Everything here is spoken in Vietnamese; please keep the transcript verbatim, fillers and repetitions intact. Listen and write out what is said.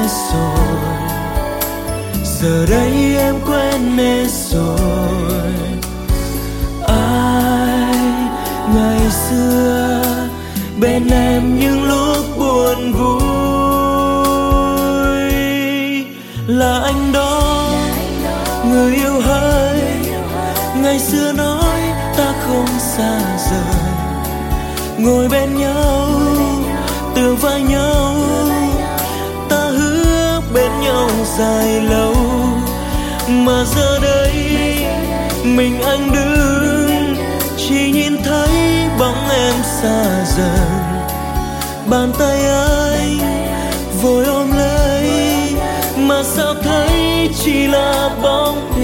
rồi, giờ đây em quên hết rồi. Ai ngày xưa bên em những lúc buồn vui là anh đó, người yêu hỡi. Ngày xưa nói ta không xa rời, ngồi bên nhau tựa vai nhau, ta hứa bên nhau dài lâu. Mà giờ đây mình anh đứng, chỉ nhìn thấy bóng em xa dần. Bàn tay anh vội ôm lấy, mà sao thấy chỉ là bóng